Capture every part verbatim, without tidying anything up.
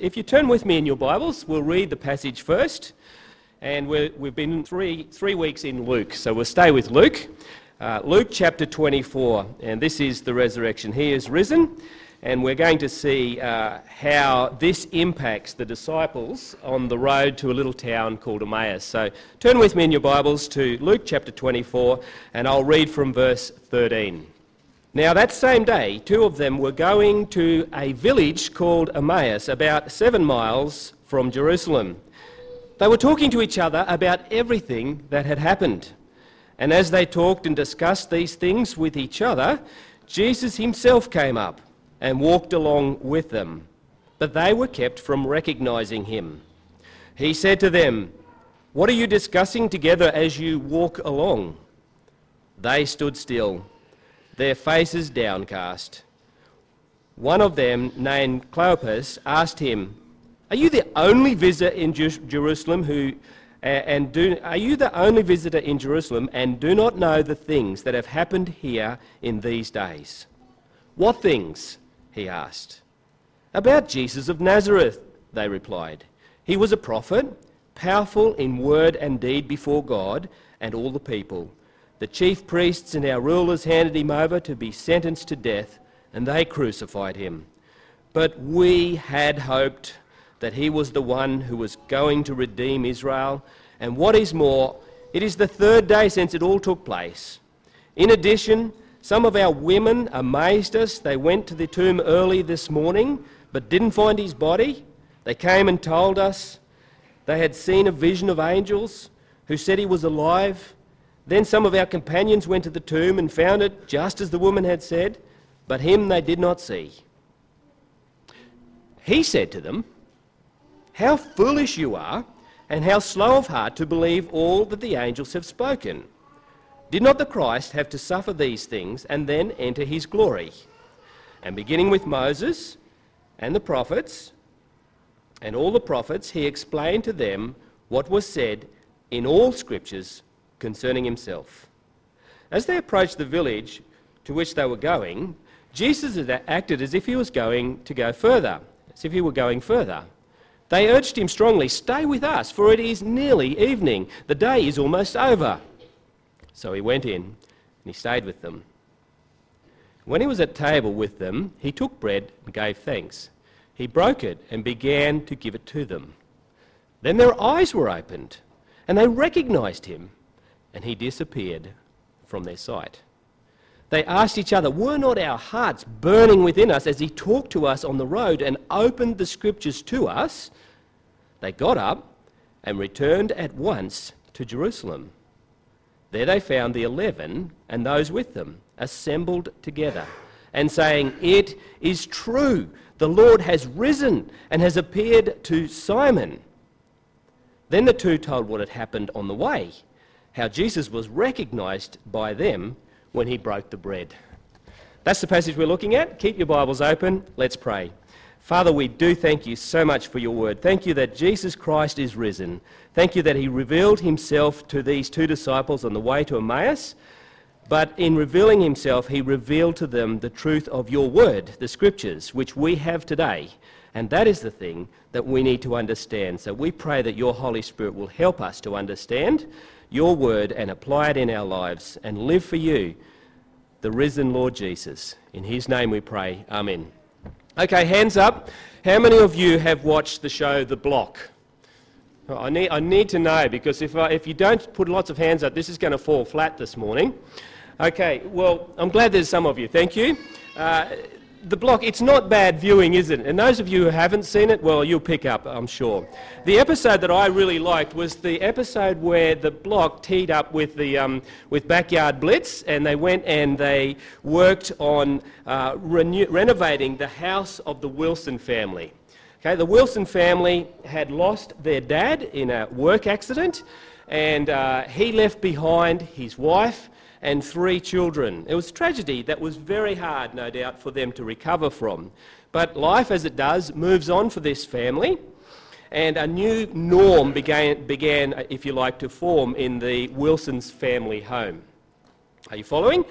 if you turn with me in your Bibles, we'll read the passage first. And we're, we've been three, three weeks in Luke, so we'll stay with Luke. Uh, Luke chapter twenty-four, and this is the resurrection. He is risen, and we're going to see uh, how this impacts the disciples on the road to a little town called Emmaus. So turn with me in your Bibles to Luke chapter twenty-four, and I'll read from verse thirteen. Now that same day, two of them were going to a village called Emmaus, about seven miles from Jerusalem. They were talking to each other about everything that had happened. And as they talked and discussed these things with each other, Jesus himself came up and walked along with them. But they were kept from recognizing him. He said to them, "What are you discussing together as you walk along?" They stood still, their faces downcast. One of them, named Cleopas, asked him, "Are you the only visitor in Jer- Jerusalem who, uh, and do are you the only visitor in Jerusalem and do not know the things that have happened here in these days?" "What things?" he asked. "About Jesus of Nazareth," they replied. "He was a prophet, powerful in word and deed before God and all the people. The chief priests and our rulers handed him over to be sentenced to death, and they crucified him. But we had hoped that he was the one who was going to redeem Israel, and what is more, it is the third day since it all took place. In addition, some of our women amazed us. They went to the tomb early this morning, but didn't find his body. They came and told us they had seen a vision of angels who said he was alive. Then some of our companions went to the tomb and found it just as the woman had said, but him they did not see." He said to them, "How foolish you are, and how slow of heart to believe all that the angels have spoken. Did not the Christ have to suffer these things and then enter his glory?" And beginning with Moses and the prophets, and all the prophets, he explained to them what was said in all scriptures concerning himself. As they approached the village to which they were going, Jesus had acted as if he was going to go further, as if he were going further. They urged him strongly, "Stay with us, for it is nearly evening. The day is almost over." So he went in and he stayed with them. When he was at table with them, he took bread and gave thanks. He broke it and began to give it to them. Then their eyes were opened, and they recognized him, and he disappeared from their sight. They asked each other, "Were not our hearts burning within us as he talked to us on the road and opened the scriptures to us?" They got up and returned at once to Jerusalem. There they found the eleven and those with them assembled together and saying, "It is true, the Lord has risen and has appeared to Simon." Then the two told what had happened on the way, how Jesus was recognized by them when he broke the bread. That's the passage we're looking at. Keep your Bibles open. Let's pray. Father, we do thank you so much for your word. Thank you that Jesus Christ is risen. Thank you that he revealed himself to these two disciples on the way to Emmaus. But in revealing himself, he revealed to them the truth of your word, the scriptures, which we have today. And that is the thing that we need to understand. So we pray that your Holy Spirit will help us to understand your word and apply it in our lives and live for you, the risen Lord Jesus. In his name we pray. Amen. Okay, hands up. How many of you have watched the show The Block? I need, I need to know, because if, I, if you don't put lots of hands up, this is going to fall flat this morning. Okay, well, I'm glad there's some of you. Thank you. Uh, The Block, it's not bad viewing, is it? And those of you who haven't seen it, well, you'll pick up, I'm sure. The episode that I really liked was the episode where the Block teed up with the um, with Backyard Blitz, and they went and they worked on uh, renew- renovating the house of the Wilson family. Okay, the Wilson family had lost their dad in a work accident, and uh, he left behind his wife and three children. It was a tragedy that was very hard, no doubt, for them to recover from. But life, as it does, moves on for this family, and a new norm began, began, if you like, to form in the Wilson's family home. Are you following?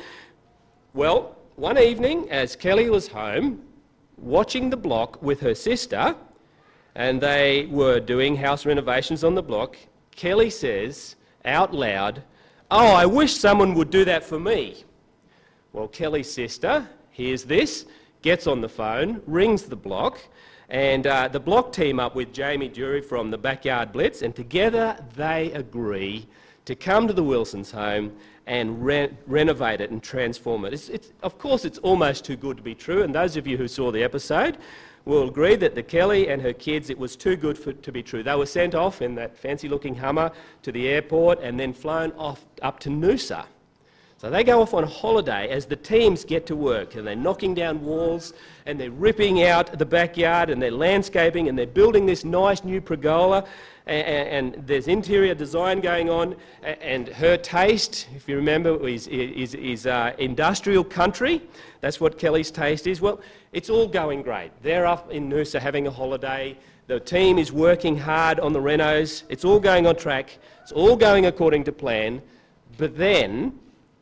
Well, one evening, as Kelly was home, watching The Block with her sister, and they were doing house renovations on the block, Kelly says out loud, "Oh, I wish someone would do that for me." Well, Kelly's sister hears this, gets on the phone, rings the block, and uh, the block team up with Jamie Dury from the Backyard Blitz, and together they agree to come to the Wilsons' home and re- renovate it and transform it. It's, it's, of course, it's almost too good to be true, and those of you who saw the episode will agree that the Kelly and her kids, it was too good for, to be true. They were sent off in that fancy-looking Hummer to the airport and then flown off up to Noosa. So they go off on holiday as the teams get to work, and they're knocking down walls and they're ripping out the backyard and they're landscaping and they're building this nice new pergola, and, and there's interior design going on, and her taste, if you remember, is, is, is uh, industrial country. That's what Kelly's taste is. Well, it's all going great. They're up in Noosa having a holiday. The team is working hard on the renos. It's all going on track. It's all going according to plan. But then,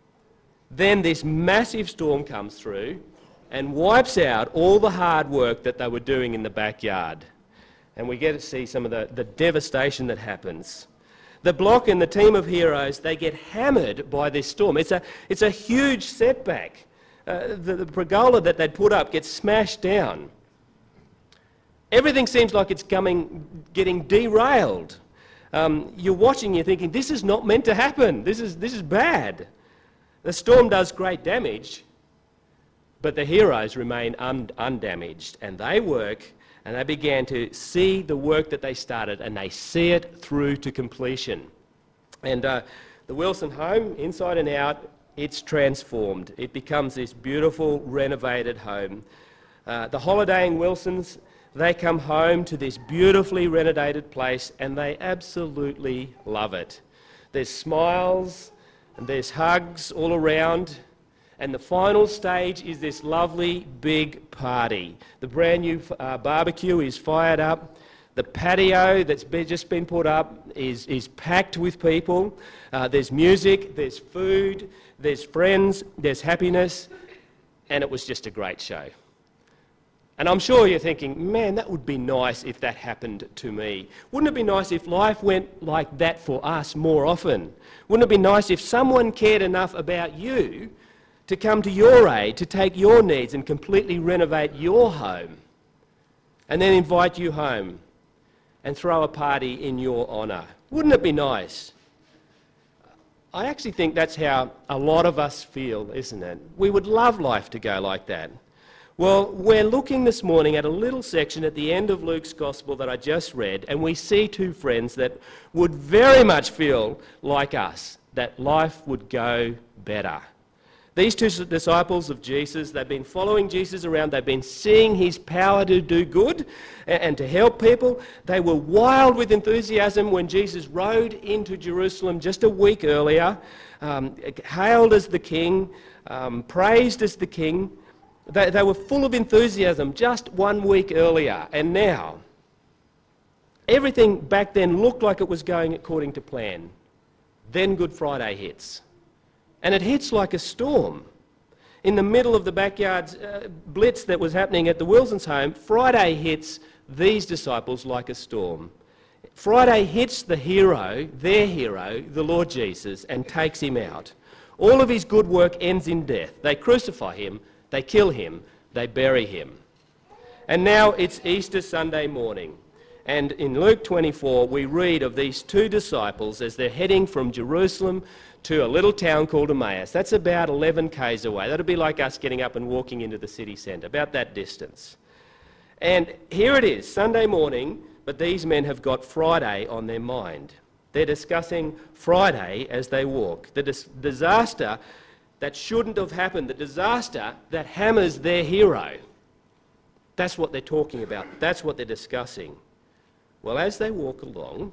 then this massive storm comes through and wipes out all the hard work that they were doing in the backyard. And we get to see some of the, the devastation that happens. The block and the team of heroes, they get hammered by this storm. It's a, it's a huge setback. Uh, the, the pergola that they'd put up gets smashed down. Everything seems like it's coming, getting derailed. Um, you're watching, you're thinking, this is not meant to happen. This is, this is bad. The storm does great damage, but the heroes remain un- undamaged, and they work, and they began to see the work that they started, and they see it through to completion. And uh, the Wilson home, inside and out, it's transformed. It becomes this beautiful, renovated home. Uh, the holidaying Wilsons, they come home to this beautifully renovated place, and they absolutely love it. There's smiles, and there's hugs all around, and the final stage is this lovely big party. The brand new uh, barbecue is fired up. The patio that's be, just been put up is, is packed with people. Uh, there's music, there's food, there's friends, there's happiness, and it was just a great show. And I'm sure you're thinking, man, that would be nice if that happened to me. Wouldn't it be nice if life went like that for us more often? Wouldn't it be nice if someone cared enough about you to come to your aid, to take your needs and completely renovate your home, and then invite you home and throw a party in your honour? Wouldn't it be nice? I actually think that's how a lot of us feel, isn't it? We would love life to go like that. Well, we're looking this morning at a little section at the end of Luke's Gospel that I just read, and we see two friends that would very much feel like us, that life would go better. These two disciples of Jesus, they've been following Jesus around, they've been seeing his power to do good and to help people. They were wild with enthusiasm when Jesus rode into Jerusalem just a week earlier, um, hailed as the king, um, praised as the king. They, they were full of enthusiasm just one week earlier, and now everything back then looked like it was going according to plan. Then Good Friday hits, and it hits like a storm. In the middle of the backyard uh, blitz that was happening at the Wilsons' home, Friday hits these disciples like a storm. Friday hits the hero, their hero, the Lord Jesus, and takes him out. All of his good work ends in death. They crucify him, they kill him, they bury him. And now it's Easter Sunday morning. And in Luke twenty-four, we read of these two disciples as they're heading from Jerusalem to a little town called Emmaus. That's about eleven kays away. That'll be like us getting up and walking into the city centre, about that distance. And here it is, Sunday morning, but these men have got Friday on their mind. They're discussing Friday as they walk. The dis- disaster that shouldn't have happened, the disaster that hammers their hero. That's what they're talking about. That's what they're discussing. Well, as they walk along,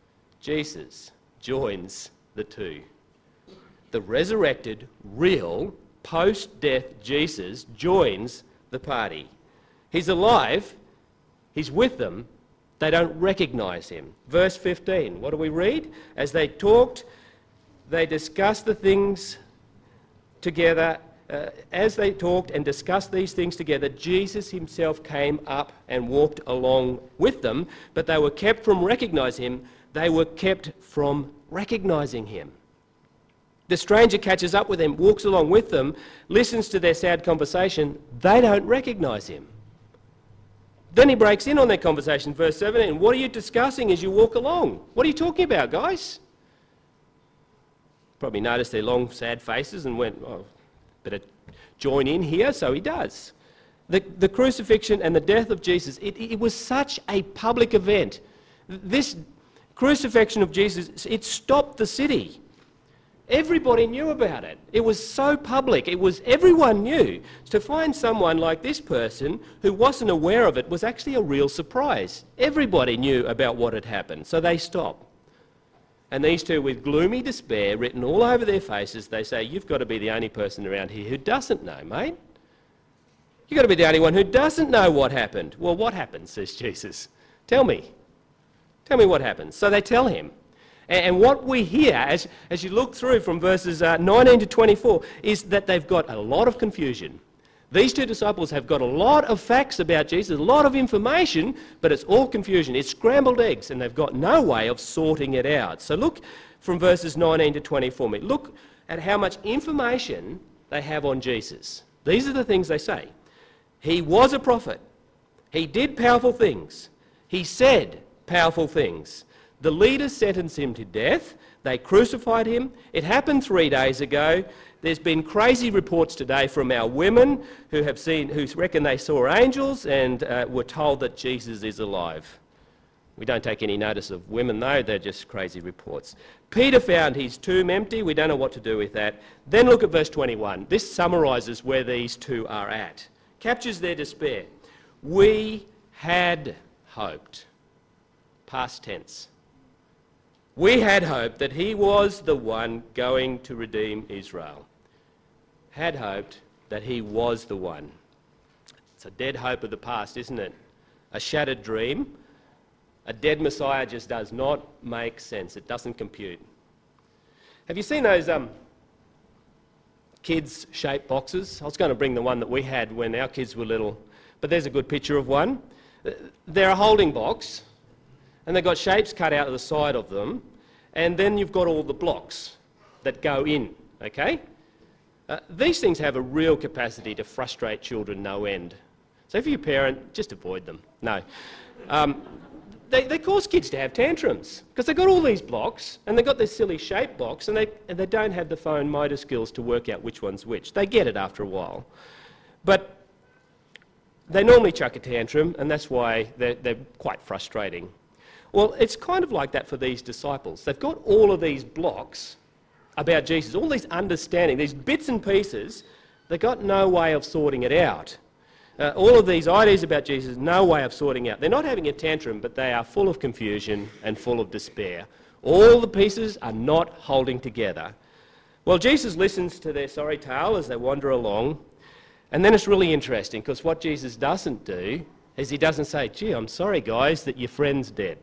Jesus joins the two. The resurrected, real, post-death Jesus joins the party. He's alive, he's with them, they don't recognise him. Verse fifteen, what do we read? As they talked, they discussed the things together uh, as they talked and discussed these things together, Jesus himself came up and walked along with them, but they were kept from recognising him. They were kept from recognising him. The stranger catches up with them, walks along with them, listens to their sad conversation. They don't recognise him. Then he breaks in on their conversation, verse seventeen. What are you discussing as you walk along? What are you talking about, guys? Probably noticed their long, sad faces and went, oh, better join in here, so he does. The, the crucifixion and the death of Jesus, it, it was such a public event. This crucifixion of Jesus, it stopped the city. Everybody knew about it. It was so public. It was, everyone knew. To find someone like this person who wasn't aware of it was actually a real surprise. Everybody knew about what had happened, so they stopped. And these two, with gloomy despair written all over their faces, they say, you've got to be the only person around here who doesn't know, mate. You've got to be the only one who doesn't know what happened. Well, what happened, says Jesus. Tell me. Tell me what happened. So they tell him. And what we hear, as, as you look through from verses uh, nineteen to twenty-four, is that they've got a lot of confusion. These two disciples have got a lot of facts about Jesus, a lot of information, but it's all confusion. It's scrambled eggs, and they've got no way of sorting it out. So look from verses nineteen to twenty-four. Look at how much information they have on Jesus. These are the things they say. He was a prophet. He did powerful things. He said powerful things. The leaders sentenced him to death. They crucified him. It happened three days ago. There's been crazy reports today from our women who have seen, who reckon they saw angels and uh, were told that Jesus is alive. We don't take any notice of women though, they're just crazy reports. Peter found his tomb empty. We don't know what to do with that. Then look at verse twenty-one. This summarises where these two are at. Captures their despair. We had hoped. Past tense. We had hoped that he was the one going to redeem Israel. Had hoped that he was the one. It's a dead hope of the past, isn't it? A shattered dream. A dead Messiah just does not make sense. It doesn't compute. Have you seen those um, kids-shaped boxes? I was going to bring the one that we had when our kids were little, but there's a good picture of one. They're a holding box, and they've got shapes cut out of the side of them, and then you've got all the blocks that go in, okay? Uh, these things have a real capacity to frustrate children no end. So if you're a parent, just avoid them. No. Um, they, they cause kids to have tantrums, because they've got all these blocks, and they've got this silly shape box, and they, and they don't have the fine motor skills to work out which one's which. They get it after a while. But they normally chuck a tantrum, and that's why they're, they're quite frustrating. Well, it's kind of like that for these disciples. They've got all of these blocks about Jesus, all these understanding, these bits and pieces. They've got no way of sorting it out. Uh, all of these ideas about Jesus, no way of sorting out. They're not having a tantrum, but they are full of confusion and full of despair. All the pieces are not holding together. Well, Jesus listens to their sorry tale as they wander along, and then it's really interesting, because what Jesus doesn't do is he doesn't say, gee, I'm sorry, guys, that your friend's dead.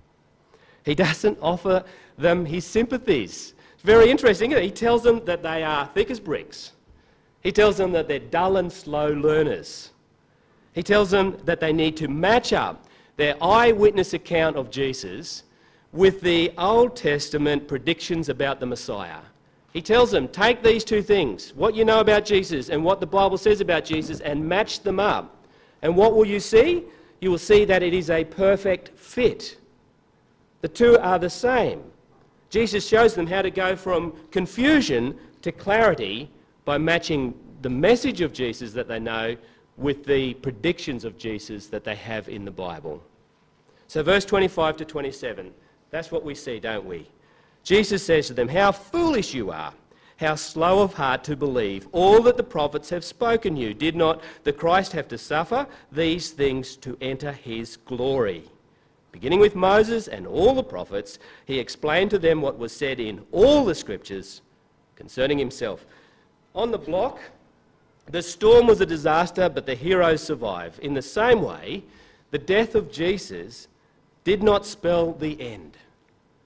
He doesn't offer them his sympathies. It's very interesting, isn't it? He tells them that they are thick as bricks. He tells them that they're dull and slow learners. He tells them that they need to match up their eyewitness account of Jesus with the Old Testament predictions about the Messiah. He tells them, take these two things, what you know about Jesus and what the Bible says about Jesus, and match them up. And what will you see? You will see that it is a perfect fit. The two are the same. Jesus shows them how to go from confusion to clarity by matching the message of Jesus that they know with the predictions of Jesus that they have in the Bible. So verse twenty-five to twenty-seven, that's what we see, don't we? Jesus says to them, how foolish you are, how slow of heart to believe all that the prophets have spoken you. Did not the Christ have to suffer these things to enter his glory? Beginning with Moses and all the prophets, he explained to them what was said in all the scriptures concerning himself. On the block, the storm was a disaster, but the heroes survive. In the same way, the death of Jesus did not spell the end.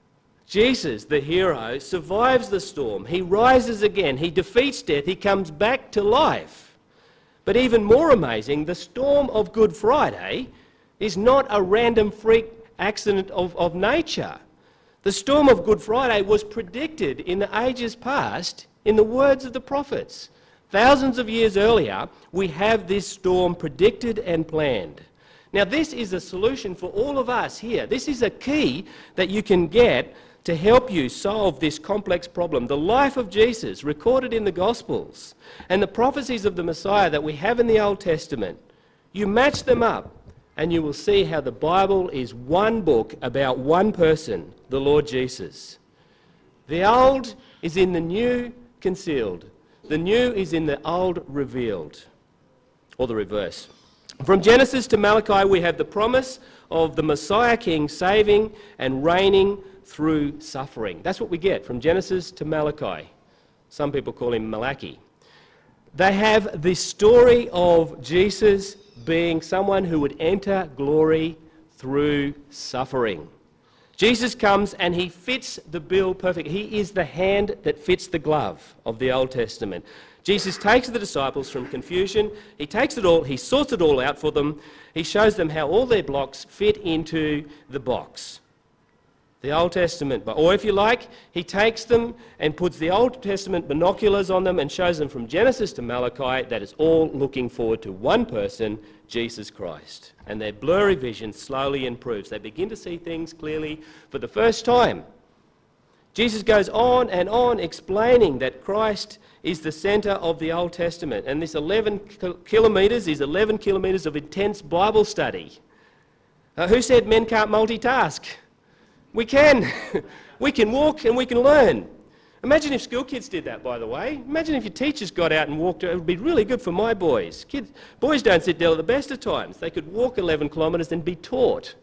Jesus, the hero, survives the storm. He rises again. He defeats death. He comes back to life. But even more amazing, the storm of Good Friday is not a random freak accident of, of nature. The storm of Good Friday was predicted in the ages past in the words of the prophets. Thousands of years earlier, we have this storm predicted and planned. Now, this is a solution for all of us here. This is a key that you can get to help you solve this complex problem. The life of Jesus, recorded in the Gospels, and the prophecies of the Messiah that we have in the Old Testament, you match them up, and you will see how the Bible is one book about one person, the Lord Jesus. The old is in the new concealed. The new is in the old revealed, or the reverse. From Genesis to Malachi, we have the promise of the Messiah King saving and reigning through suffering. That's what we get from Genesis to Malachi. Some people call him Malachi. They have the story of Jesus being someone who would enter glory through suffering. Jesus comes and he fits the bill perfectly. He is the hand that fits the glove of the Old Testament. Jesus takes the disciples from confusion. He takes it all, he sorts it all out for them. He shows them how all their blocks fit into the box. The Old Testament, or if you like, he takes them and puts the Old Testament binoculars on them and shows them from Genesis to Malachi that is all looking forward to one person, Jesus Christ. And their blurry vision slowly improves. They begin to see things clearly for the first time. Jesus goes on and on explaining that Christ is the centre of the Old Testament. And this eleven kilometres is eleven kilometres of intense Bible study. Uh, who said men can't multitask? We can. We can walk and we can learn. Imagine if school kids did that, by the way. Imagine if your teachers got out and walked. It would be really good for my boys. Kids, boys don't sit down at the best of times. They could walk eleven kilometres and be taught.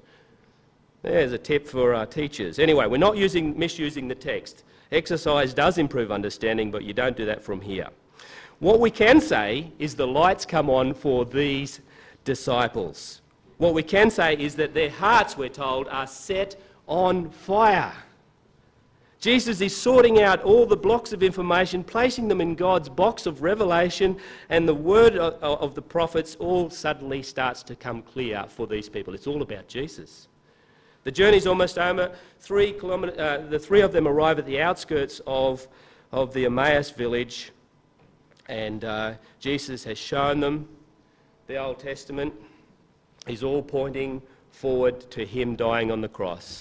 There's a tip for our teachers. Anyway, we're not using, misusing the text. Exercise does improve understanding, but you don't do that from here. What we can say is the lights come on for these disciples. What we can say is that their hearts, we're told, are set on fire. Jesus is sorting out all the blocks of information, placing them in God's box of revelation, and the word of, of the prophets all suddenly starts to come clear for these people. It's all about Jesus. The journey's almost over. Three kilometre, uh, the three of them arrive at the outskirts of, of the Emmaus village, and uh, Jesus has shown them the Old Testament. He's all pointing forward to him dying on the cross.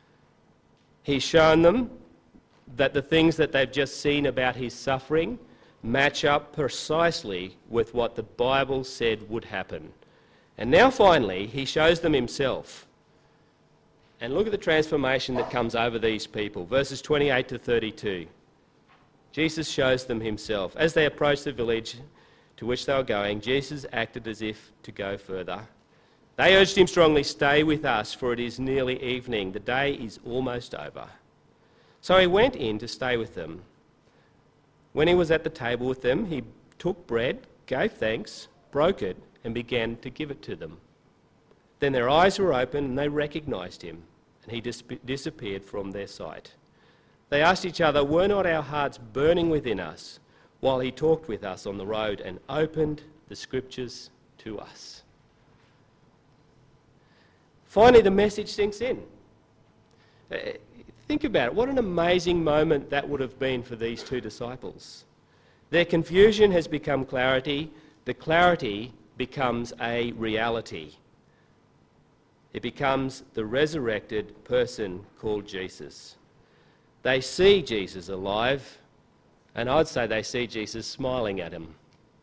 He's shown them that the things that they've just seen about his suffering match up precisely with what the Bible said would happen. And now finally, he shows them himself. And look at the transformation that comes over these people. Verses twenty-eight to thirty-two. Jesus shows them himself. As they approached the village to which they were going, Jesus acted as if to go further. They urged him strongly, "Stay with us, for it is nearly evening. The day is almost over." So he went in to stay with them. When he was at the table with them, he took bread, gave thanks, broke it, and began to give it to them. Then their eyes were opened and they recognised him, and he dis- disappeared from their sight. They asked each other, "Were not our hearts burning within us while he talked with us on the road and opened the scriptures to us?" Finally, the message sinks in. Uh, think about it. What an amazing moment that would have been for these two disciples. Their confusion has become clarity. The clarity becomes a reality. It becomes the resurrected person called Jesus. They see Jesus alive, and I'd say they see Jesus smiling at him.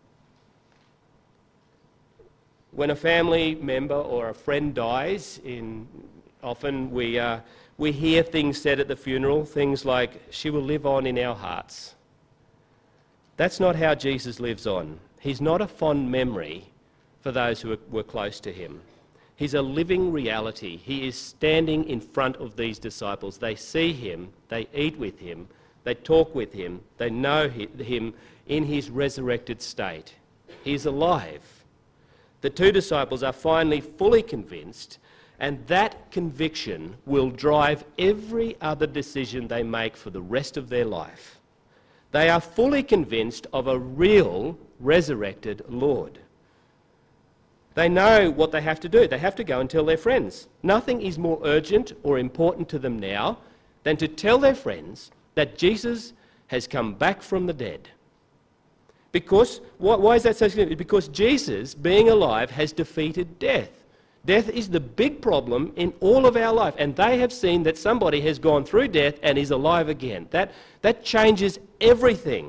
When a family member or a friend dies, in, often we, uh, we hear things said at the funeral, things like, "She will live on in our hearts." That's not how Jesus lives on. He's not a fond memory for those who were close to him. He's a living reality. He is standing in front of these disciples. They see him, they eat with him, they talk with him, they know him in his resurrected state. He's alive. The two disciples are finally fully convinced, And that conviction will drive every other decision they make for the rest of their life. They are fully convinced of a real resurrected Lord. They know what they have to do. They have to go and tell their friends. Nothing is more urgent or important to them now than to tell their friends that Jesus has come back from the dead. Because, why is that so significant? Because Jesus, being alive, has defeated death. Death is the big problem in all of our life, and they have seen that somebody has gone through death and is alive again. That, that changes everything.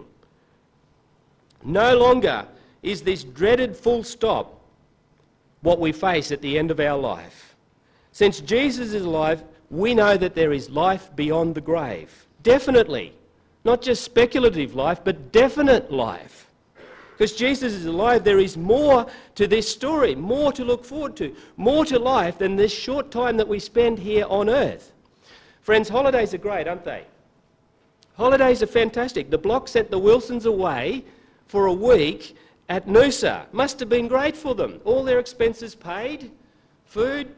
No longer is this dreaded full stop what we face at the end of our life. Since Jesus is alive, we know that there is life beyond the grave. Definitely. Not just speculative life, but definite life. Because Jesus is alive, there is more to this story, more to look forward to, more to life than this short time that we spend here on earth. Friends, holidays are great, aren't they? Holidays are fantastic. The block sent the Wilsons away for a week at Noosa. Must have been great for them. All their expenses paid, food,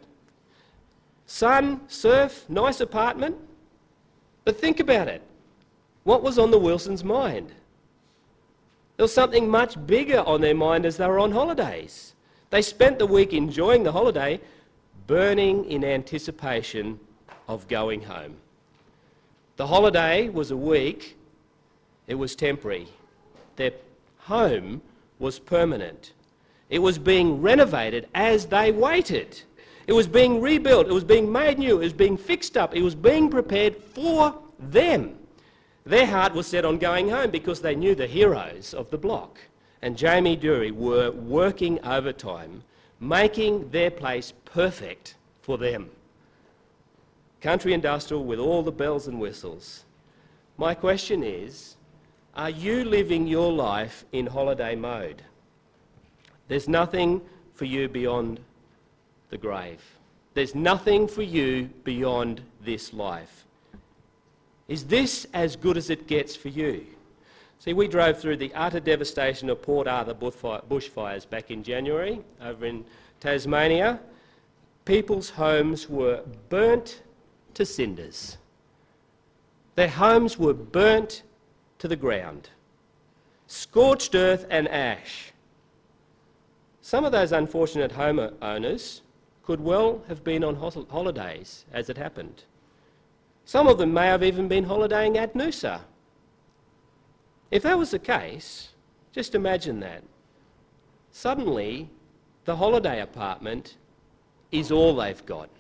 sun, surf, nice apartment. But think about it. What was on the Wilsons' mind? There was something much bigger on their mind as they were on holidays. They spent the week enjoying the holiday, burning in anticipation of going home. The holiday was a week, it was temporary. Their home was permanent. It was being renovated as they waited. It was being rebuilt, it was being made new, it was being fixed up, it was being prepared for them. Their heart was set on going home because they knew the heroes of the block. And Jamie Dury were working overtime, making their place perfect for them. Country industrial with all the bells and whistles. My question is, are you living your life in holiday mode? There's nothing for you beyond the grave. There's nothing for you beyond this life. Is this as good as it gets for you? See, we drove through the utter devastation of Port Arthur bushfires back in January over in Tasmania. People's homes were burnt to cinders. Their homes were burnt to the ground. Scorched earth and ash. Some of those unfortunate homeowners could well have been on holidays as it happened. Some of them may have even been holidaying at Noosa. If that was the case, just imagine that. Suddenly, the holiday apartment is all they've got.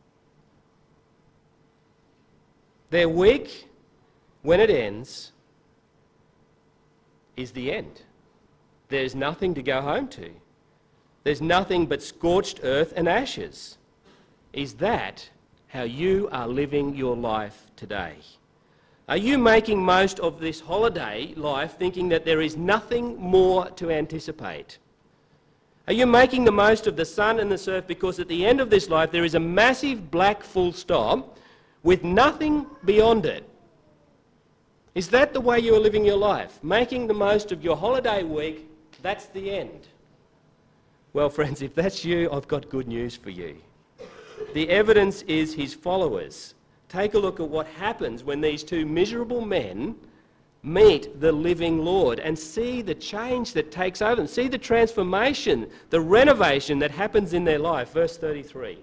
Their week, when it ends, is the end. There's nothing to go home to. There's nothing but scorched earth and ashes. Is that how you are living your life today? Are you making most of this holiday life thinking that there is nothing more to anticipate? Are you making the most of the sun and the surf because at the end of this life there is a massive black full stop with nothing beyond it? Is that the way you are living your life? Making the most of your holiday week, that's the end? Well, friends, if that's you, I've got good news for you. The evidence is his followers. Take a look at what happens when these two miserable men meet the living Lord and see the change that takes over them. See the transformation, the renovation that happens in their life. Verse thirty-three.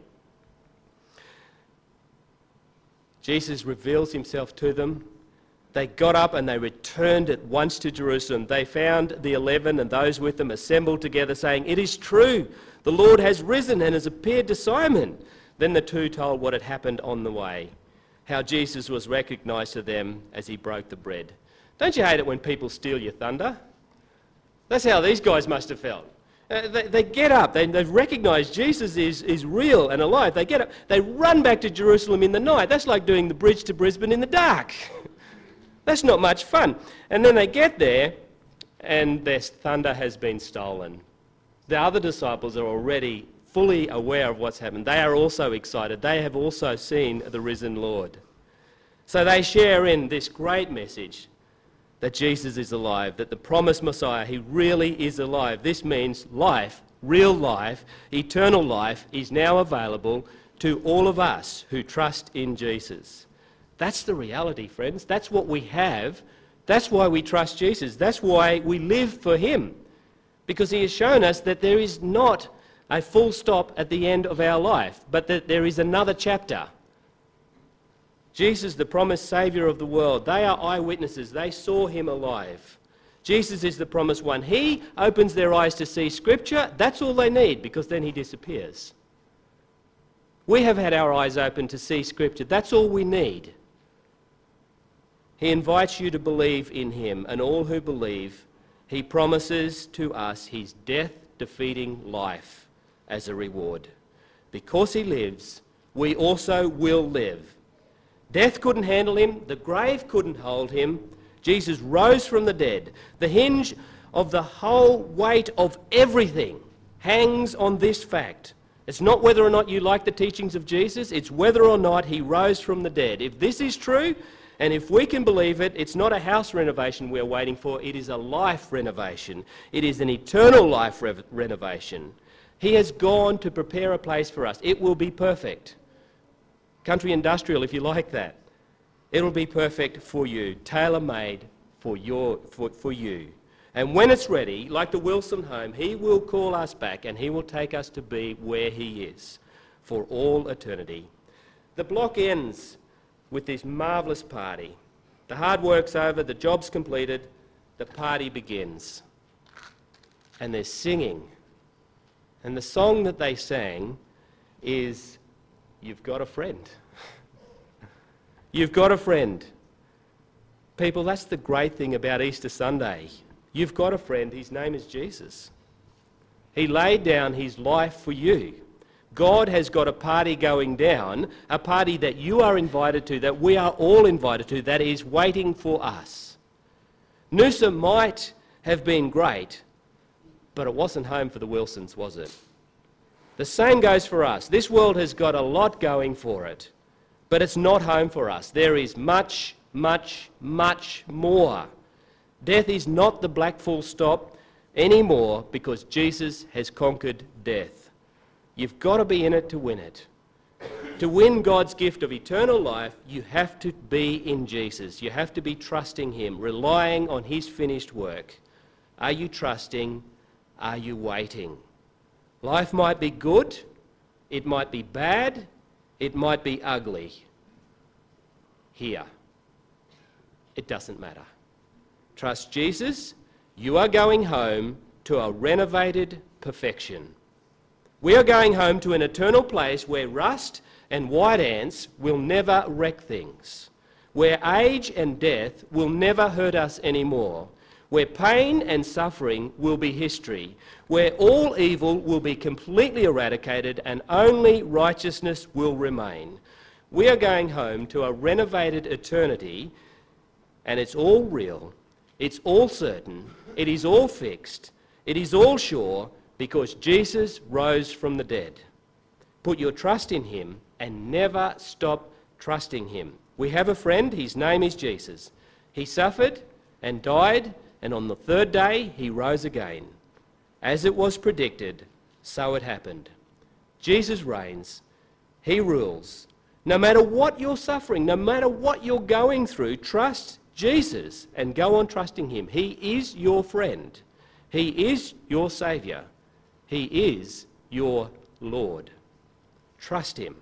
Jesus reveals himself to them. They got up and they returned at once to Jerusalem. They found the eleven and those with them assembled together, saying, "It is true, the Lord has risen and has appeared to Simon." Then the two told what had happened on the way, how Jesus was recognised to them as he broke the bread. Don't you hate it when people steal your thunder? That's how these guys must have felt. Uh, they, they get up, they, they've recognised Jesus is, is real and alive. They get up, they run back to Jerusalem in the night. That's like doing the bridge to Brisbane in the dark. That's not much fun. And then they get there and their thunder has been stolen. The other disciples are already fully aware of what's happened. They are also excited. They have also seen the risen Lord. So they share in this great message that Jesus is alive, that the promised Messiah, he really is alive. This means life, real life, eternal life is now available to all of us who trust in Jesus. That's the reality, friends. That's what we have. That's why we trust Jesus. That's why we live for him. Because he has shown us that there is not a full stop at the end of our life, but that there is another chapter. Jesus, the promised Saviour of the world, they are eyewitnesses. They saw him alive. Jesus is the promised one. He opens their eyes to see Scripture. That's all they need, because then he disappears. We have had our eyes open to see Scripture. That's all we need. He invites you to believe in him, and all who believe, he promises to us his death-defeating life as a reward. Because he lives, we also will live. Death couldn't handle him. The grave couldn't hold him. Jesus rose from the dead. The hinge of the whole weight of everything hangs on this fact. It's not whether or not you like the teachings of Jesus, it's whether or not he rose from the dead. If this is true, and if we can believe it, it's not a house renovation we're waiting for, it is a life renovation. It is an eternal life re- renovation. He has gone to prepare a place for us. It will be perfect. Country industrial, if you like that. It'll be perfect for you, tailor-made for, your, for, for you. And when it's ready, like the Wilson home, he will call us back and he will take us to be where he is for all eternity. The block ends with this marvellous party. The hard work's over, the job's completed, the party begins. And they're singing. And the song that they sang is, "You've Got a Friend." You've got a friend. People, that's the great thing about Easter Sunday. You've got a friend, his name is Jesus. He laid down his life for you. God has got a party going down, a party that you are invited to, that we are all invited to, that is waiting for us. Noosa might have been great, but it wasn't home for the Wilsons, was it? The same goes for us. This world has got a lot going for it, but it's not home for us. There is much, much, much more. Death is not the black full stop anymore because Jesus has conquered death. You've got to be in it to win it. To win God's gift of eternal life, you have to be in Jesus. You have to be trusting him, relying on his finished work. Are you trusting? Are you waiting? Life might be good, it might be bad, it might be ugly. Here, it doesn't matter. Trust Jesus, you are going home to a renovated perfection. We are going home to an eternal place where rust and white ants will never wreck things, where age and death will never hurt us anymore, where pain and suffering will be history, where all evil will be completely eradicated and only righteousness will remain. We are going home to a renovated eternity, and it's all real, it's all certain, it is all fixed, it is all sure, because Jesus rose from the dead. Put your trust in him and never stop trusting him. We have a friend, his name is Jesus. He suffered and died, and on the third day he rose again. As it was predicted, so it happened. Jesus reigns, he rules. No matter what you're suffering, no matter what you're going through, trust Jesus and go on trusting him. He is your friend. He is your Saviour. He is your Lord. Trust him.